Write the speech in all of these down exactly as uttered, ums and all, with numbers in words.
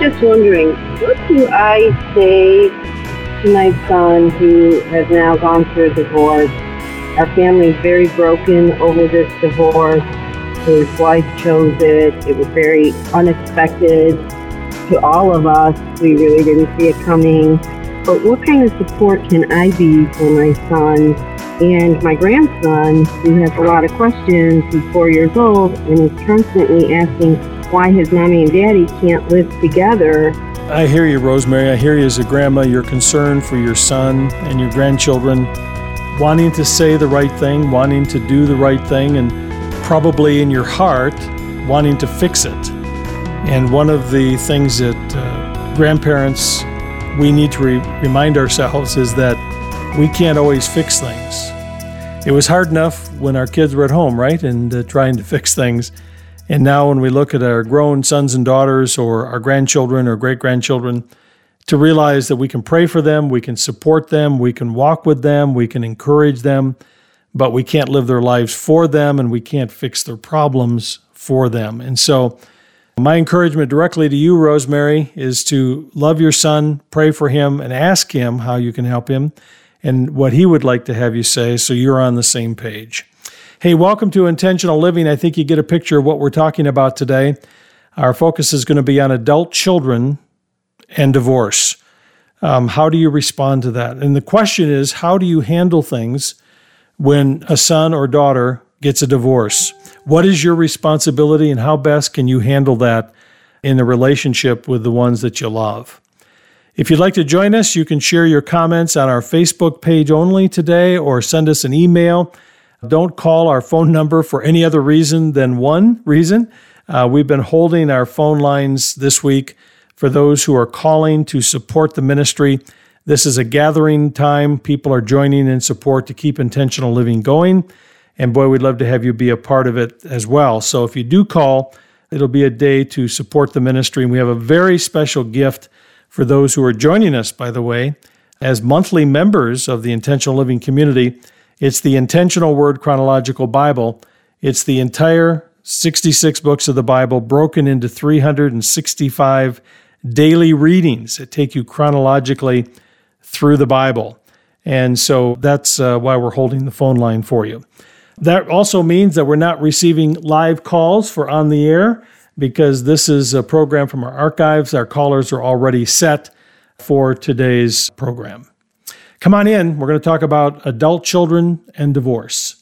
just wondering, what do I say to my son who has now gone through a divorce? Our family's very broken over this divorce. His wife chose it. It was very unexpected to all of us. We really didn't see it coming. But what kind of support can I be for my son and my grandson, who has a lot of questions? He's four years old and is constantly asking why his mommy and daddy can't live together. I hear you, Rosemary. I hear you as a grandma. You're concerned for your son and your grandchildren, wanting to say the right thing, wanting to do the right thing, and probably in your heart, wanting to fix it. And one of the things that uh, grandparents, we need to re- remind ourselves is that we can't always fix things. It was hard enough when our kids were at home, right, and uh, trying to fix things. And now when we look at our grown sons and daughters or our grandchildren or great-grandchildren, to realize that we can pray for them, we can support them, we can walk with them, we can encourage them, but we can't live their lives for them and we can't fix their problems for them. And so my encouragement directly to you, Rosemary, is to love your son, pray for him, and ask him how you can help him and what he would like to have you say so you're on the same page. Hey, welcome to Intentional Living. I think you get a picture of what we're talking about today. Our focus is going to be on adult children and divorce. Um, how do you respond to that? And the question is, how do you handle things when a son or daughter gets a divorce? What is your responsibility and how best can you handle that in the relationship with the ones that you love? If you'd like to join us, you can share your comments on our Facebook page only today or send us an email. Don't call our phone number for any other reason than one reason. Uh, we've been holding our phone lines this week for those who are calling to support the ministry. This is a gathering time. People are joining in support to keep Intentional Living going. And boy, we'd love to have you be a part of it as well. So if you do call, it'll be a day to support the ministry. And we have a very special gift for those who are joining us, by the way, as monthly members of the Intentional Living community. It's the Intentional Word Chronological Bible. It's the entire sixty-six books of the Bible broken into three hundred sixty-five daily readings that take you chronologically through the Bible. And so that's uh, why we're holding the phone line for you. That also means that we're not receiving live calls for On the Air because this is a program from our archives. Our callers are already set for today's program. Come on in. We're going to talk about adult children and divorce.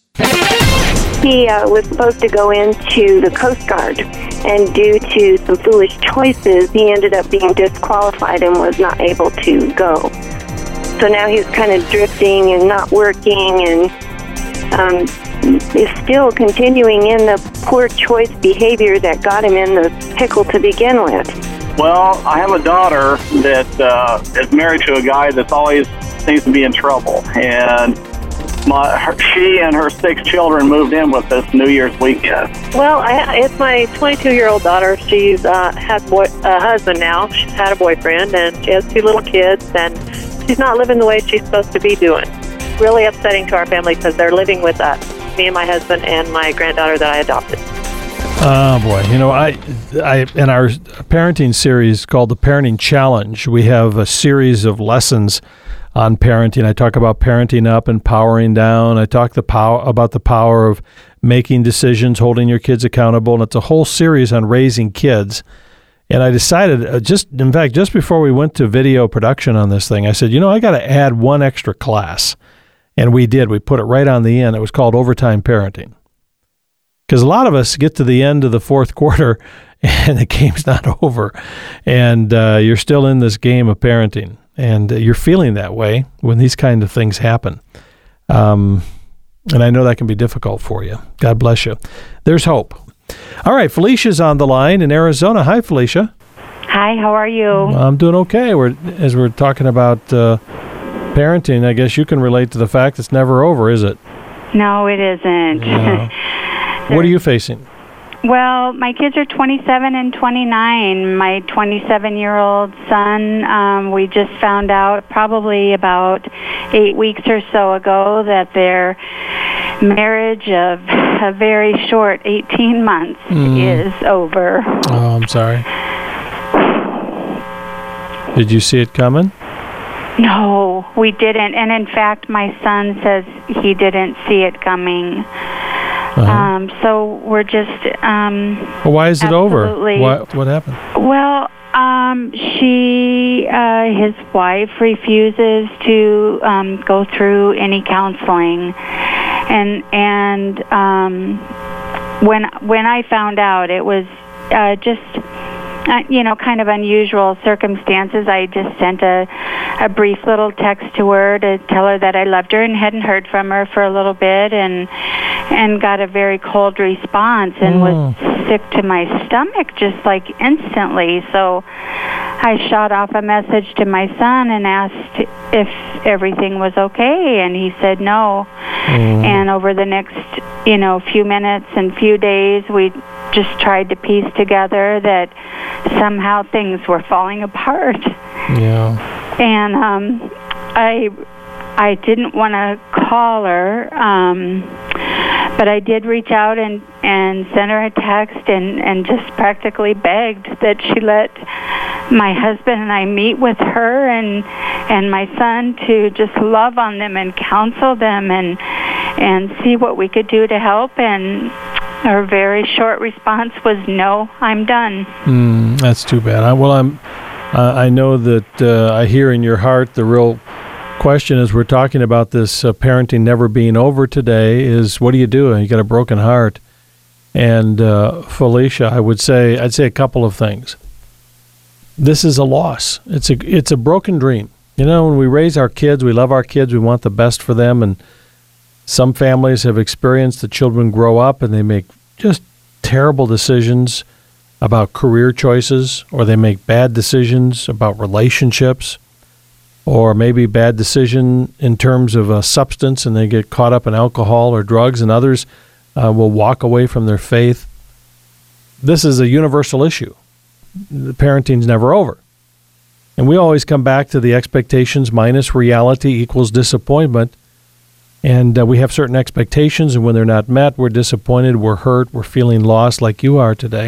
He uh, was supposed to go into the Coast Guard, and due to some foolish choices, he ended up being disqualified and was not able to go. So now he's kind of drifting and not working, and um, is still continuing in the poor choice behavior that got him in the pickle to begin with. Well, I have a daughter that uh, is married to a guy that's always seems to be in trouble, and my, her, she and her six children moved in with us New Year's weekend. Well, I, it's my twenty-two-year-old daughter. She's uh, has boy, a husband now. She's had a boyfriend, and she has two little kids, and she's not living the way she's supposed to be doing. Really upsetting to our family because they're living with us, me and my husband and my granddaughter that I adopted. Oh, boy. You know, I, I in our parenting series called the Parenting Challenge, we have a series of lessons on parenting. I talk about parenting up and powering down. I talk the power about the power of making decisions, holding your kids accountable, and it's a whole series on raising kids. And I decided, uh, just in fact, just before we went to video production on this thing, I said, you know, I got to add one extra class. And we did. We put it right on the end. It was called Overtime Parenting. Because a lot of us get to the end of the fourth quarter and the game's not over. And uh, you're still in this game of parenting. And uh, you're feeling that way when these kind of things happen. Um, and I know that can be difficult for you. God bless you. There's hope. All right, Felicia's on the line in Arizona. Hi, Felicia. Hi, how are you? I'm doing okay. We're as we're talking about uh, parenting, I guess you can relate to the fact it's never over, is it? No, it isn't. Yeah. What are you facing? Well, my kids are twenty-seven and twenty-nine. My twenty-seven-year-old son, um, we just found out probably about eight weeks or so ago that their marriage of a very short eighteen months mm. is over. Oh, I'm sorry. Did you see it coming? No, we didn't. And in fact, my son says he didn't see it coming. Uh-huh. Um, so we're just... Um, well, why is it over? Why, what happened? Well, um, she, uh, his wife, refuses to um, go through any counseling. And and um, when when I found out, it was uh, just... Uh, you know, kind of unusual circumstances. I just sent a, a brief little text to her to tell her that I loved her and hadn't heard from her for a little bit, and and got a very cold response and mm. was sick to my stomach just like instantly. So I shot off a message to my son and asked if everything was okay, and he said no. Mm. And over the next, you know, few minutes and few days, we just tried to piece together that somehow things were falling apart. Yeah. And um, I I didn't want to call her, um, but I did reach out and, and send her a text and, and just practically begged that she let my husband and I meet with her and and my son to just love on them and counsel them and and see what we could do to help. And her very short response was, "No, I'm done." Mm, that's too bad. I, well, I'm. Uh, I know that uh, I hear in your heart the real question as we're talking about this uh, parenting never being over today is, what do you do? You got a broken heart, and uh, Felicia, I would say, I'd say a couple of things. This is a loss. It's a it's a broken dream. You know, when we raise our kids, we love our kids, we want the best for them, and some families have experienced the children grow up and they make just terrible decisions about career choices, or they make bad decisions about relationships, or maybe bad decision in terms of a substance and they get caught up in alcohol or drugs, and others uh, will walk away from their faith. This is a universal issue. The parenting's never over. And we always come back to the expectations minus reality equals disappointment. And uh, we have certain expectations, and when they're not met, we're disappointed, we're hurt, we're feeling lost like you are today.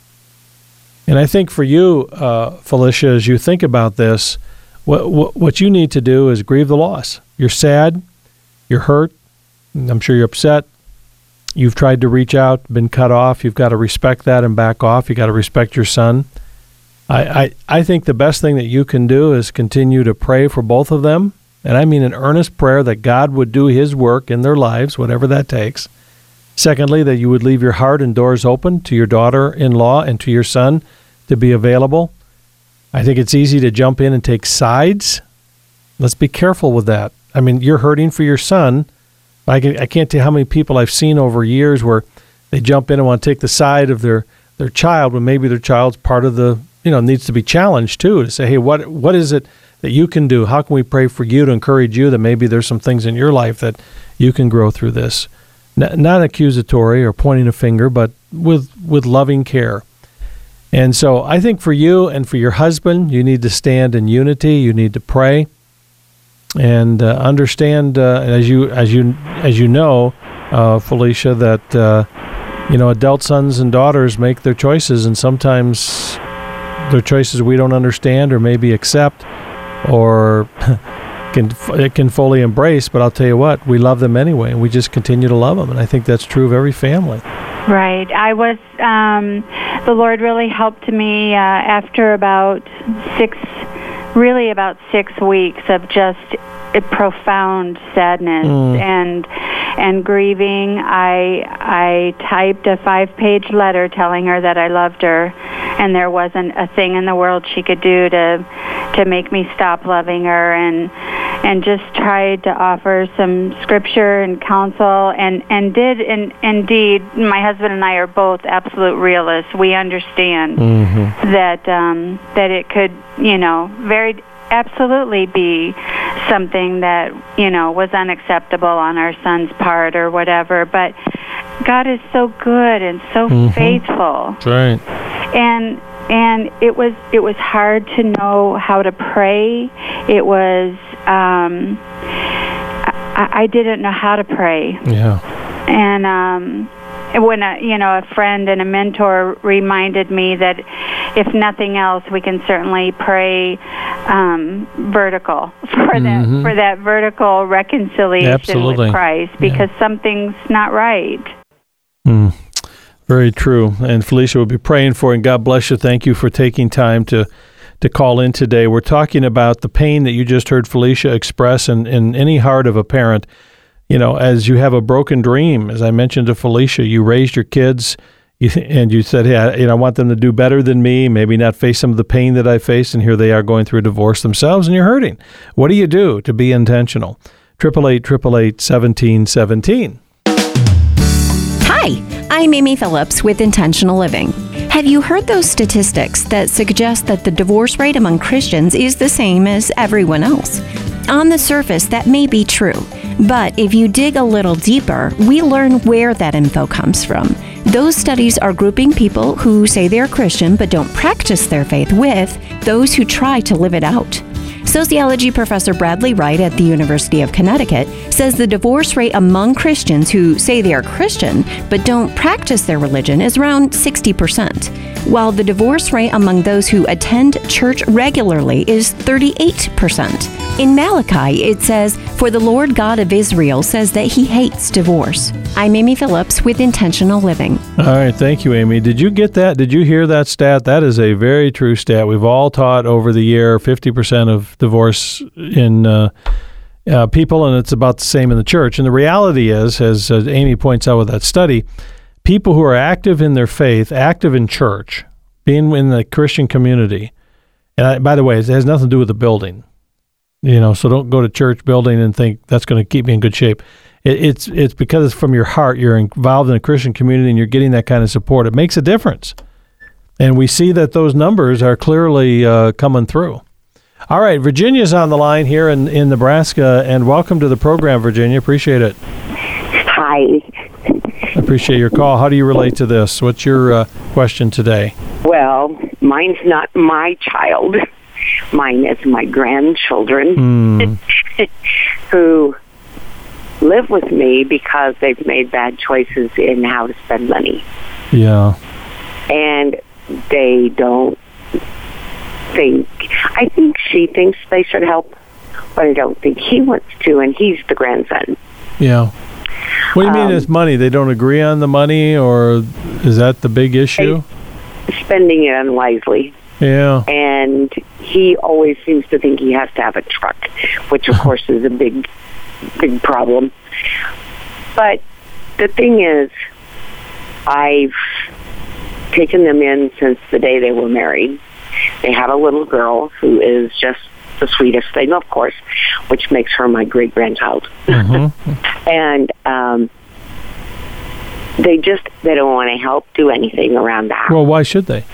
And I think for you, uh, Felicia, as you think about this, what, what what you need to do is grieve the loss. You're sad, you're hurt, I'm sure you're upset. You've tried to reach out, been cut off. You've got to respect that and back off. You've got to respect your son. I, I, I think the best thing that you can do is continue to pray for both of them. And I mean an earnest prayer that God would do his work in their lives, whatever that takes. Secondly, that you would leave your heart and doors open to your daughter-in-law and to your son to be available. I think it's easy to jump in and take sides. Let's be careful with that. I mean, you're hurting for your son. I, can, I can't tell you how many people I've seen over years where they jump in and want to take the side of their, their child when maybe their child's part of the, you know, needs to be challenged too, to say, hey, what what is it that you can do? How can we pray for you to encourage you that maybe there's some things in your life that you can grow through this? N- not accusatory or pointing a finger, but with with loving care. And so I think for you and for your husband, you need to stand in unity. You need to pray and uh, understand, uh, as you as you as you know, uh, Felicia, that uh, you know adult sons and daughters make their choices, and sometimes they're choices we don't understand or maybe accept, or can it can fully embrace. But I'll tell you what, we love them anyway, and we just continue to love them. And I think that's true of every family. Right. I was, um, the Lord really helped me uh, after about six, really about six weeks of just a profound sadness mm. and and grieving. I I typed a five-page letter telling her that I loved her, and there wasn't a thing in the world she could do to to make me stop loving her, and and just tried to offer some scripture and counsel, and and did in, indeed. My husband and I are both absolute realists. We understand mm-hmm. that um, that it could, you know, very absolutely be something that, you know, was unacceptable on our son's part or whatever. But God is so good and so mm-hmm. faithful. That's right. And and it was it was hard to know how to pray. It was um, I, I didn't know how to pray. Yeah. And um, when a you know a friend and a mentor reminded me that if nothing else, we can certainly pray um, vertical for Mm-hmm. that for that vertical reconciliation Absolutely. with Christ, because Yeah. something's not right. Mm. Very true. And Felicia will be praying for you, and God bless you. Thank you for taking time to to call in today. We're talking about the pain that you just heard Felicia express in, in any heart of a parent. You know, as you have a broken dream, as I mentioned to Felicia, you raised your kids you, and you said, hey, I, you know, I want them to do better than me, maybe not face some of the pain that I faced, and here they are going through a divorce themselves, and you're hurting. What do you do to be intentional? eight eight eight, eight eight eight, one seven one seven. Hi, I'm Amy Phillips with Intentional Living. Have you heard those statistics that suggest that the divorce rate among Christians is the same as everyone else? On the surface, that may be true, but if you dig a little deeper, we learn where that info comes from. Those studies are grouping people who say they're Christian but don't practice their faith with those who try to live it out. Sociology professor Bradley Wright at the University of Connecticut says the divorce rate among Christians who say they are Christian but don't practice their religion is around sixty percent, while the divorce rate among those who attend church regularly is thirty-eight percent. In Malachi, it says, "For the Lord God of Israel says that he hates divorce." I'm Amy Phillips with Intentional Living. All right, thank you, Amy. Did you get that? Did you hear that stat? That is a very true stat. We've all taught over the year fifty percent of divorce in uh, uh, people, and it's about the same in the church. And the reality is, as uh, Amy points out with that study, people who are active in their faith, active in church, being in the Christian community, and I, by the way, it has nothing to do with the building. You know, so don't go to church building and think that's going to keep me in good shape. It, it's it's because it's from your heart. You're involved in a Christian community and you're getting that kind of support. It makes a difference. And we see that those numbers are clearly uh, coming through. All right, Virginia's on the line here in, in Nebraska, and welcome to the program, Virginia. Appreciate it. Hi. Appreciate your call. How do you relate to this? What's your uh, question today? Well, mine's not my child. Mine is my grandchildren Mm. who live with me because they've made bad choices in how to spend money. Yeah. And they don't think, I think she thinks they should help, but I don't think he wants to, and he's the grandson. Yeah. What do you mean Um, it's money? They don't agree on the money, or is that the big issue? Spending it unwisely. Yeah. And he always seems to think he has to have a truck, which of course is a big, big problem. But the thing is, I've taken them in since the day they were married. They have a little girl who is just the sweetest thing, of course, which makes her my great-grandchild. Mm-hmm. And um, they just, they don't want to help do anything around the house. Well, why should they?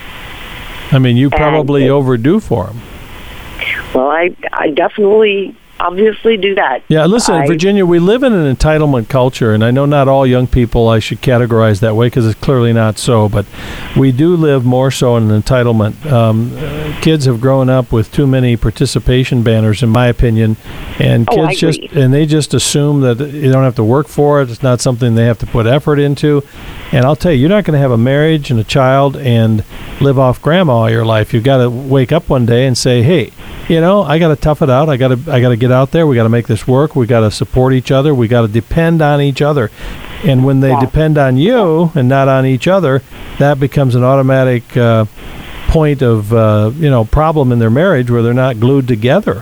I mean, you probably And- overdue for them. Well, I, I definitely, obviously do that. Yeah, listen, I, Virginia, we live in an entitlement culture, and I know not all young people I should categorize that way because it's clearly not so, but we do live more so in an entitlement. Um, uh, kids have grown up with too many participation banners, in my opinion, and Oh, kids I just agree. and they just assume that you don't have to work for it. It's not something they have to put effort into. And I'll tell you, you're not going to have a marriage and a child and live off grandma all your life. You've got to wake up one day and say, hey, you know, I got to tough it out. I got to I got to get out there. We got to make this work. We got to support each other. We got to depend on each other. And when they Yeah. depend on you and not on each other, that becomes an automatic uh, point of uh, you know problem in their marriage where they're not glued together.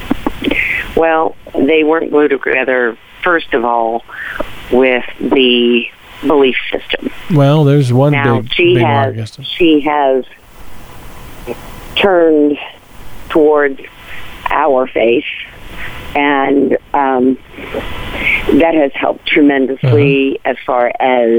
Well, they weren't glued together, first of all, with the belief system. Well, there's one Now, big she big mark has, against them. she has turned towards our faith, and um, that has helped tremendously Uh-huh. as far as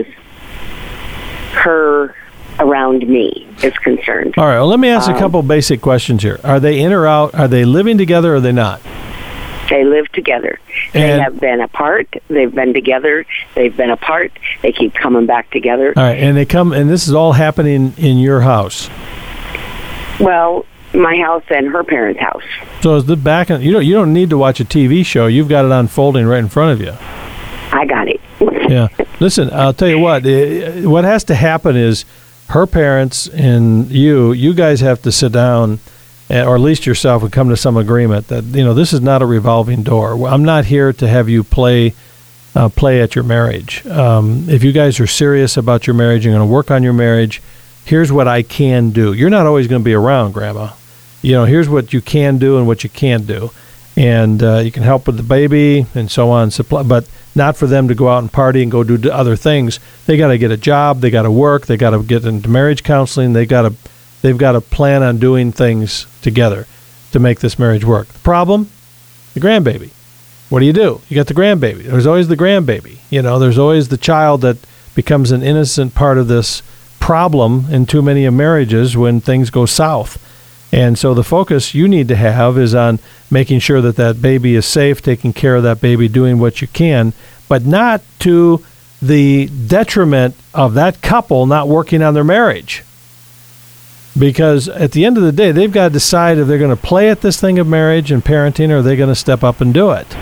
her around me is concerned. All right. Well, let me ask a Um, couple basic questions here. Are they in or out? Are they living together or are they not? They live together. They And- have been apart. They've been together. They've been apart. They keep coming back together. All right. And they come, and this is all happening in your house. Well, my house and her parents' house. So is the back? You don't. You don't need to watch a T V show. You've got it unfolding right in front of you. I got it. Yeah. Listen, I'll tell you what. eh, What has to happen is her parents and you, you guys have to sit down, eh, or at least yourself, and come to some agreement that, you know, this is not a revolving door. I'm not here to have you play uh, play at your marriage. Um, if you guys are serious about your marriage, you're going to work on your marriage, here's what I can do. You're not always going to be around, Grandma. You know, here's what you can do and what you can't do. And uh, you can help with the baby and so on, supply, but not for them to go out and party and go do other things. They got to get a job. They got to work. They got to get into marriage counseling. They got to, they've got to plan on doing things together to make this marriage work. The problem, the grandbaby. What do you do? You got the grandbaby. There's always the grandbaby. You know, there's always the child that becomes an innocent part of this problem in too many marriages when things go south. And so the focus you need to have is on making sure that that baby is safe, taking care of that baby, doing what you can, but not to the detriment of that couple not working on their marriage. Because at the end of the day, they've got to decide if they're going to play at this thing of marriage and parenting, or are they going to step up and do it?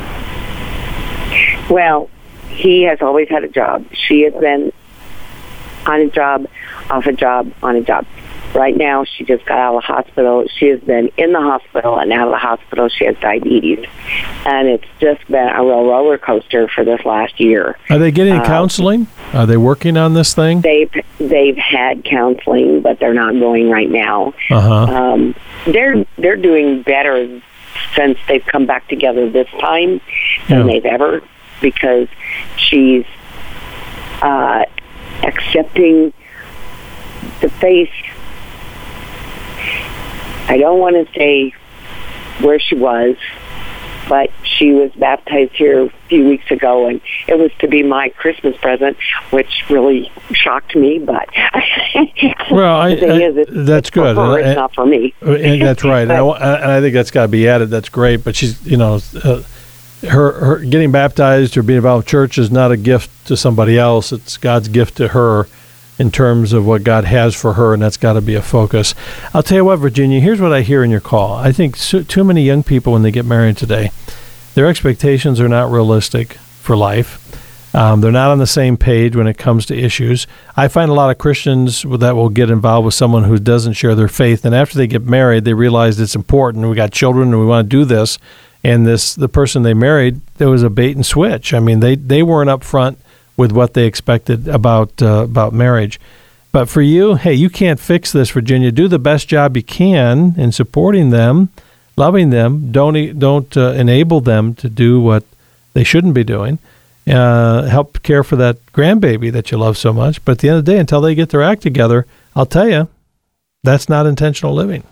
Well, he has always had a job. She has been on a job, off a job, on a job. Right now, she just got out of the hospital. She has been in the hospital and out of the hospital. She has diabetes. And it's just been a real roller coaster for this last year. Are they getting uh, counseling? Are they working on this thing? They've they've had counseling, but they're not going right now. Uh-huh. Um, they're they're doing better since they've come back together this time than Yeah. they've ever, because she's uh, accepting the faith. I don't want to say where she was, but she was baptized here a few weeks ago, and it was to be my Christmas present, which really shocked me. But well, I, the thing I, is, it's, that's it's good. For her, And, it's not for me. and that's right. But, and, I, and I think that's got to be added. That's great. But she's, you know, uh, her her getting baptized or being involved in church is not a gift to somebody else. It's God's gift to her, in terms of what God has for her, and that's got to be a focus. I'll tell you what, Virginia, here's what I hear in your call. I think so, too many young people, when they get married today, their expectations are not realistic for life. Um, they're not on the same page when it comes to issues. I find a lot of Christians that will get involved with someone who doesn't share their faith, and after they get married, they realize it's important. We got children, and we want to do this. And this, the person they married, there was a bait and switch. I mean, they, they weren't up front with what they expected about uh, about marriage. But for you, hey, you can't fix this, Virginia. Do the best job you can in supporting them, loving them. Don't don't uh, enable them to do what they shouldn't be doing. Uh, help care for that grandbaby that you love so much. But at the end of the day, until they get their act together, I'll tell you, that's not intentional living.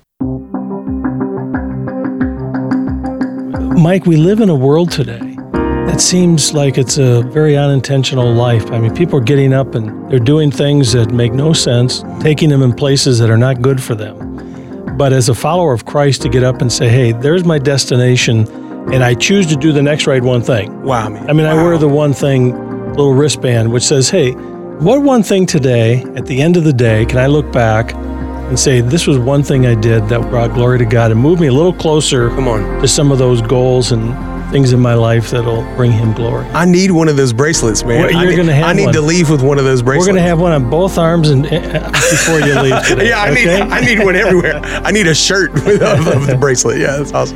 Mike, we live in a world today it seems like it's a very unintentional life. I mean, people are getting up and they're doing things that make no sense, taking them in places that are not good for them. But as a follower of Christ, to get up and say, hey, there's my destination, and I choose to do the next right one thing. Wow, man. I mean, wow. I wear the one thing, little wristband, which says, hey, what one thing today, at the end of the day, can I look back and say, this was one thing I did that brought glory to God and moved me a little closer Come on. to some of those goals and things in my life that'll bring him glory. I need one of those bracelets, man. Well, you're I need, gonna have I need one. to leave with one of those bracelets. We're going to have one on both arms and uh, before you leave today. yeah, I okay? need I need one everywhere. I need a shirt with of, of the bracelet. Yeah, that's awesome.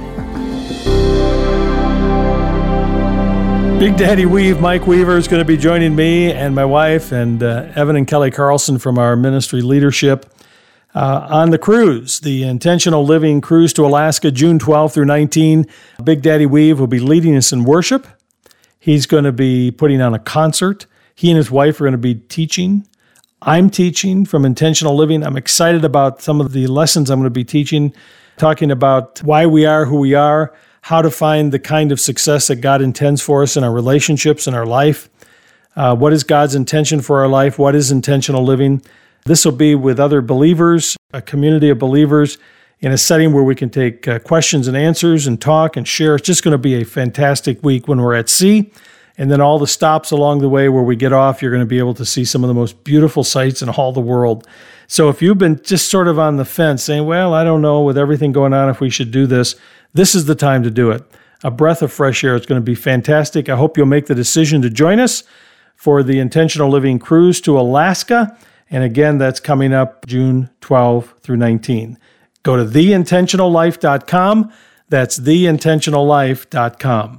Big Daddy Weave, Mike Weaver, is going to be joining me and my wife and uh, Evan and Kelly Carlson from our ministry leadership uh, on the cruise, the Intentional Living Cruise to Alaska, June twelfth through nineteenth. Big Daddy Weave will be leading us in worship. He's going to be putting on a concert. He and his wife are going to be teaching. I'm teaching from Intentional Living. I'm excited about some of the lessons I'm going to be teaching, talking about why we are who we are, how to find the kind of success that God intends for us in our relationships, in our life. Uh, what is God's intention for our life? What is intentional living? This will be with other believers, a community of believers, in a setting where we can take uh, questions and answers and talk and share. It's just going to be a fantastic week when we're at sea. And then all the stops along the way where we get off, you're going to be able to see some of the most beautiful sights in all the world. So if you've been just sort of on the fence saying, well, I don't know with everything going on if we should do this, this is the time to do it. A breath of fresh air. It's going to be fantastic. I hope you'll make the decision to join us. for the Intentional Living Cruise to Alaska. And again, that's coming up June twelfth through nineteenth. Go to the intentional life dot com. That's the intentional life dot com.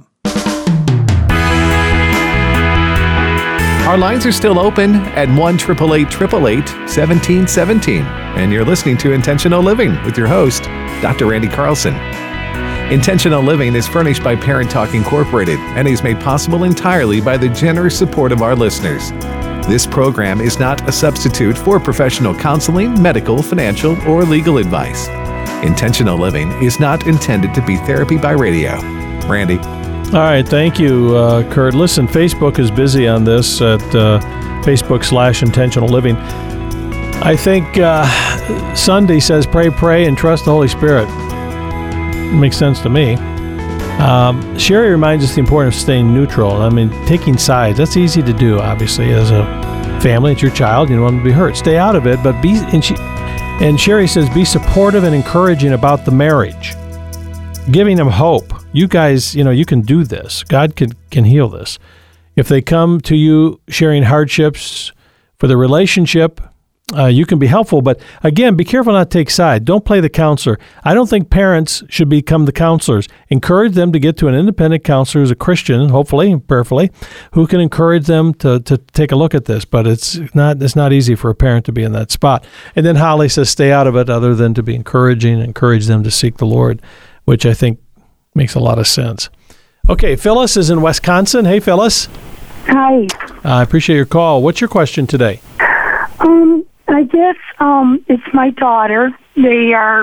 Our lines are still open at one eight eight eight, eight eight eight, one seven one seven. And you're listening to Intentional Living with your host, Doctor Randy Carlson. Intentional Living is furnished by Parent Talk Incorporated and is made possible entirely by the generous support of our listeners. This program is not a substitute for professional counseling, medical, financial, or legal advice. Intentional Living is not intended to be therapy by radio. Randy. All right, thank you, uh, Kurt. Listen, Facebook is busy on this at uh, Facebook slash Intentional Living. I think uh, Sunday says pray, pray, and trust the Holy Spirit. Makes sense to me. Um, Sherry reminds us the importance of staying neutral. I mean, taking sides, that's easy to do, obviously, as a family. It's your child. You don't want them to be hurt. Stay out of it, but be, and, she, and Sherry says, be supportive and encouraging about the marriage. Giving them hope. You guys, you know, you can do this. God can, can heal this. If they come to you sharing hardships for the relationship, uh, you can be helpful. But again, be careful not to take side. Don't play the counselor. I don't think parents should become the counselors. Encourage them to get to an independent counselor who's a Christian, hopefully, prayerfully, who can encourage them to, to take a look at this. But it's not it's not easy for a parent to be in that spot. And then Holly says stay out of it other than to be encouraging, encourage them to seek the Lord, which I think makes a lot of sense. Okay, Phyllis is in Wisconsin. Hey, Phyllis. Hi. I appreciate your call. What's your question today? Um, I guess um, it's my daughter. They are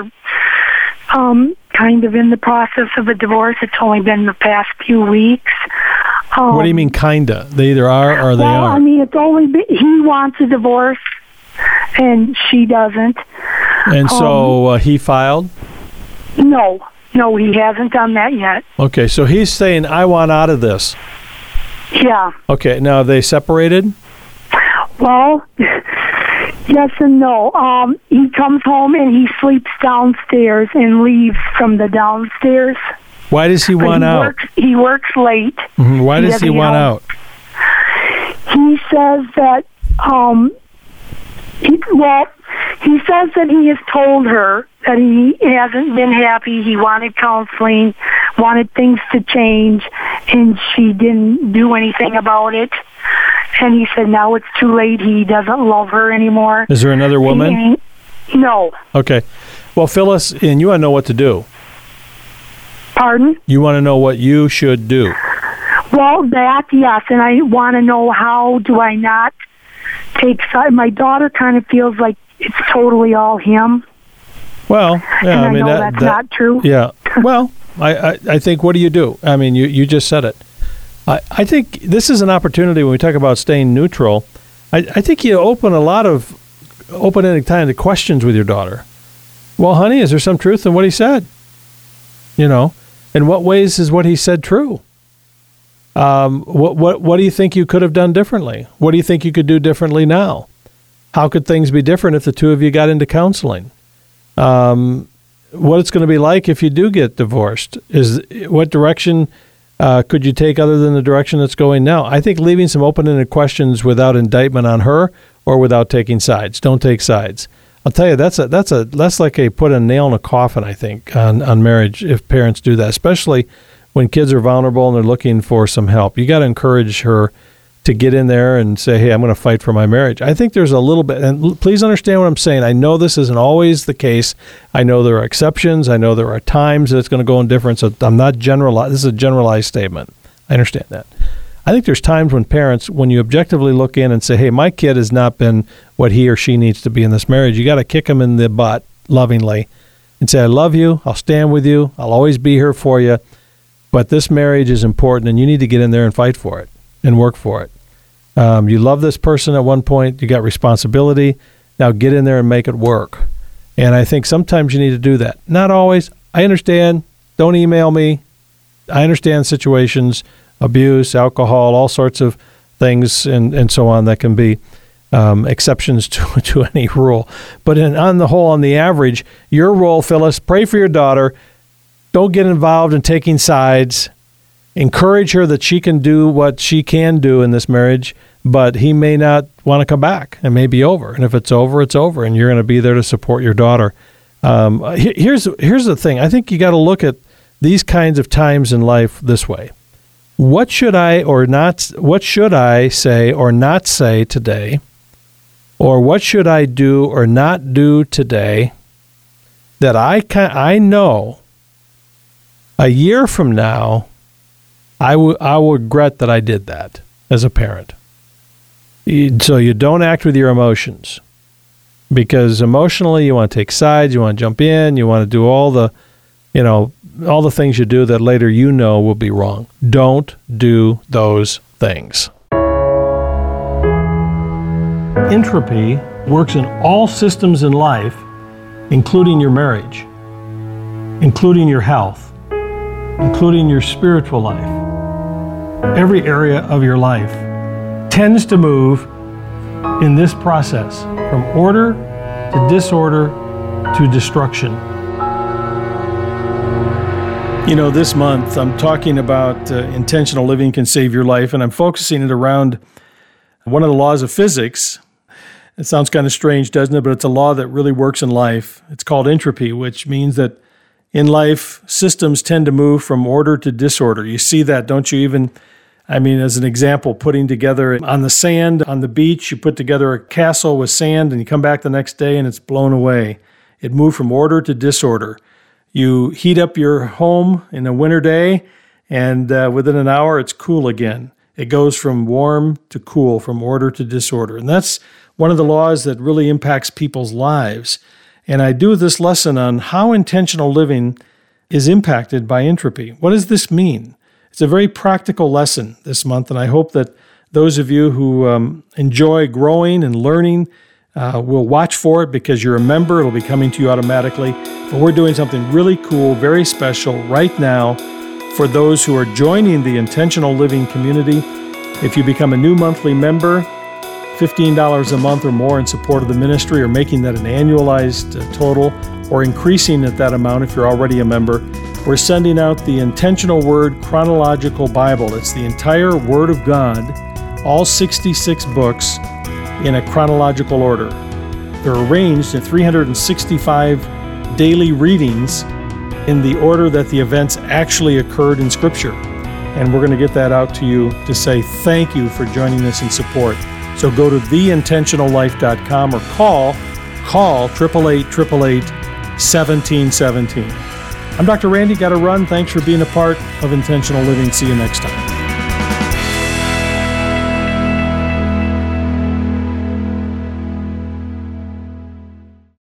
um, kind of in the process of a divorce. It's only been the past few weeks. Um, what do you mean, kinda? They either are or they well, aren't. I mean, it's only been, he wants a divorce, and she doesn't. And so um, uh, he filed? No. No, he hasn't done that yet. Okay, so he's saying, I want out of this. Yeah. Okay, now are they separated? Well, yes and no. Um, he comes home and he sleeps downstairs and leaves from the downstairs. Why does he But want he out? Works, he works late. Mm-hmm. Why he does he want help. out? He says that, um, he, well, he says that he has told her that he hasn't been happy. He wanted counseling, wanted things to change, and she didn't do anything about it. And he said now it's too late. He doesn't love her anymore. Is there another woman? He, no. Okay. Well, Phyllis, and you want to know what to do. Pardon? You want to know what you should do. Well, that, yes, and I want to know how do I not take side. My daughter kind of feels like it's totally all him. Well, yeah, and I, I mean know that, that's that, not true. Yeah. Well, I, I, I think what do you do? I mean, you, you just said it. I, I think this is an opportunity when we talk about staying neutral. I, I think you open a lot of open-ended kind of questions with your daughter. Well, honey, is there some truth in what he said? You know, in what ways is what he said true? Um, what what what do you think you could have done differently? What do you think you could do differently now? How could things be different if the two of you got into counseling? Um, what it's going to be like if you do get divorced? Is what direction uh, could you take other than the direction that's going now? I think leaving some open-ended questions without indictment on her or without taking sides. Don't take sides. I'll tell you, that's a that's a that's like a put a nail in a coffin, I think, on, on marriage if parents do that, especially when kids are vulnerable and they're looking for some help. You got to encourage her to get in there and say, hey, I'm going to fight for my marriage. I think there's a little bit, and please understand what I'm saying. I know this isn't always the case. I know there are exceptions. I know there are times that it's going to go in different, so I'm not generalized. This is a generalized statement. I understand that. I think there's times when parents, when you objectively look in and say, hey, my kid has not been what he or she needs to be in this marriage, you got to kick him in the butt lovingly and say, I love you. I'll stand with you. I'll always be here for you. But this marriage is important, and you need to get in there and fight for it and work for it. Um, you love this person at one point. You got responsibility. Now get in there and make it work. And I think sometimes you need to do that. Not always. I understand. Don't email me. I understand situations, abuse, alcohol, all sorts of things, and, and so on that can be um, exceptions to, to any rule. But in, on the whole, on the average, your role, Phyllis, pray for your daughter. Don't get involved in taking sides. Encourage her that she can do what she can do in this marriage. but he may not want to come back. It may be over. And if it's over, it's over, and you're going to be there to support your daughter. Um, here's, here's the thing. I think you got to look at these kinds of times in life this way. What should I or not, what should I say or not say today? Or what should I do or not do today that I can, I know a year from now, I, w- I will regret that I did that as a parent. So you don't act with your emotions, because emotionally you want to take sides, you want to jump in, you want to do all the, you know, all the things you do that later you know will be wrong. Don't do those things. Entropy works in all systems in life, including your marriage, including your health, including your spiritual life. Every area of your life tends to move in this process from order to disorder to destruction. You know, this month I'm talking about uh, intentional living can save your life, and I'm focusing it around one of the laws of physics. It sounds kind of strange, doesn't it? But it's a law that really works in life. It's called entropy, which means that in life, systems tend to move from order to disorder. You see that, don't you? Even, I mean, as an example, putting together on the sand on the beach, you put together a castle with sand and you come back the next day and it's blown away. It moved from order to disorder. You heat up your home in a winter day and uh, within an hour it's cool again. It goes from warm to cool, from order to disorder. And that's one of the laws that really impacts people's lives. And I do this lesson on how intentional living is impacted by entropy. What does this mean? It's a very practical lesson this month, and I hope that those of you who um, enjoy growing and learning uh, will watch for it, because you're a member. It'll be coming to you automatically. But we're doing something really cool, very special right now for those who are joining the Intentional Living community. If you become a new monthly member, fifteen dollars a month or more in support of the ministry, or making that an annualized uh, total, or increasing at that amount if you're already a member, we're sending out the Intentional Word Chronological Bible. It's the entire Word of God, all sixty-six books in a chronological order. They're arranged in three hundred sixty-five daily readings in the order that the events actually occurred in Scripture. And we're going to get that out to you to say thank you for joining us in support. So go to the intentional life dot com or call, call eight eight eight, eight eight eight, one seven one seven. I'm Doctor Randy, got to run. Thanks for being a part of Intentional Living. See you next time.